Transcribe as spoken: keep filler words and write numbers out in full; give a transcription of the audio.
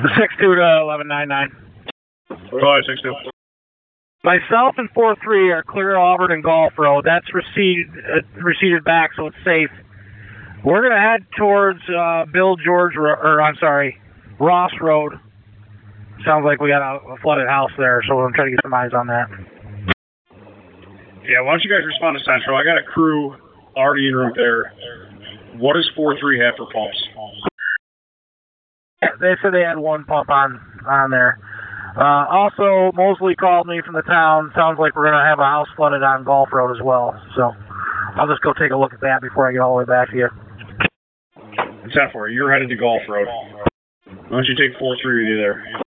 six two to eleven ninety-nine. Go ahead, six two. Myself and four three are clear Auburn and Golf Road. That's receded, uh, receded back, so it's safe. We're going to head towards uh, Bill George, or, or I'm sorry, Ross Road. Sounds like we got a, a flooded house there, so we're going to try to get some eyes on that. Yeah, why don't you guys respond to Central? I got a crew already en route there. What does four three have for pumps? They said they had one pump on, on there. Uh, also, Mosley called me from the town. Sounds like we're going to have a house flooded on Golf Road as well. So I'll just go take a look at that before I get all the way back to you. ten four, you're headed to Golf Road. Why don't you take four three with you there?